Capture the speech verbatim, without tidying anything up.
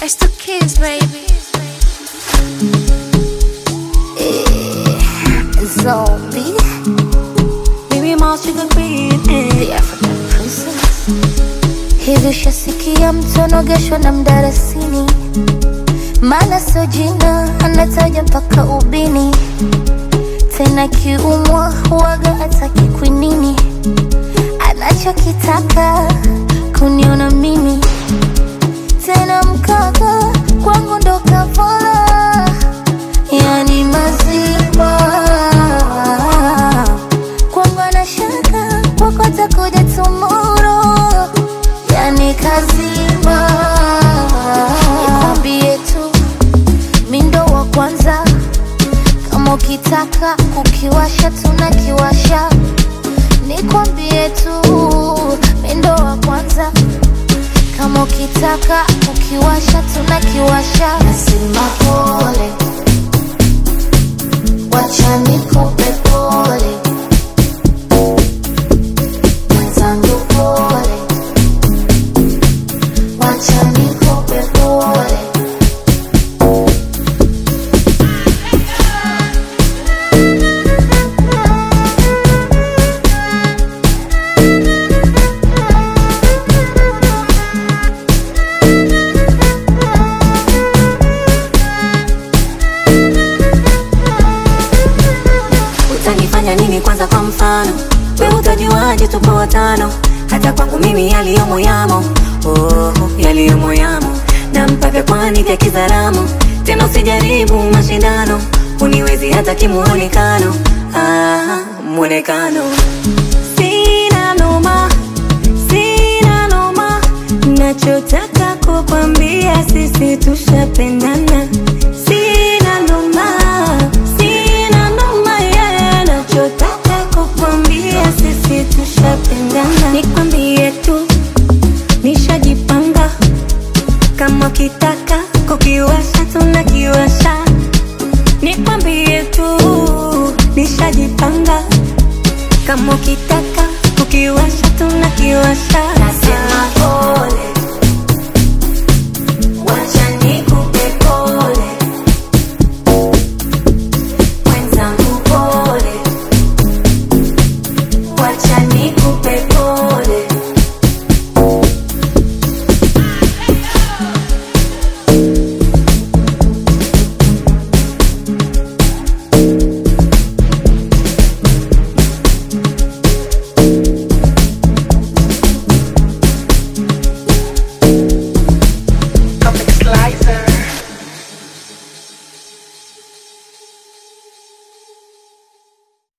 It's the kids, baby. Eh, zombie. Baby mouse, you can breathe in. The African princess. Hivi shasikia mtu anogeshwa na mdarasini, maana sio jina anataja mpaka ubini. Tena kiumwa huwaga ataki kwinini, anachokitaka kuniona mimi. Tena mkaka kwangu ndo kavola, yani mazima. Kwangu anashaka kwako atakuja tomorrow, yani kazima. Nikwambie tu mindo wa kwanza, kama ukitaka kukiwasha tunakiwasha. Nikwambie tu mindo wa kwanza, kama ukitaka kukiwasha tunakiwasha. Nasema pole, wacha nikupe pole, mwenzangu pole, wacha nikupe pole. Utanifanya nini kwanza kwa mfano? We utajuaje tupo watano? Hata kwangu mimi yaliyomo yamo, oh, yaliyomo yamo. Na mpaka kwani vya kizaramu, tena usijaribu mashindano. Uniwezi hata kimuonekano, ah, muonekano. Sina noma, sina noma, nachotaka kukwambia sisi tushapendana. Sina noma, sina noma, yeah, nachotaka kukwambia sisi tushapendana. Nikwambie tu nishajipanga, kama kitaka kukiwasha tunakiwasha. Nikwambie tu nishajipanga, kama ukitaka kukiwasha tunakiwasha. Nasema pole, wacha nikupe pole, mwenzangu pole, wacha nikupe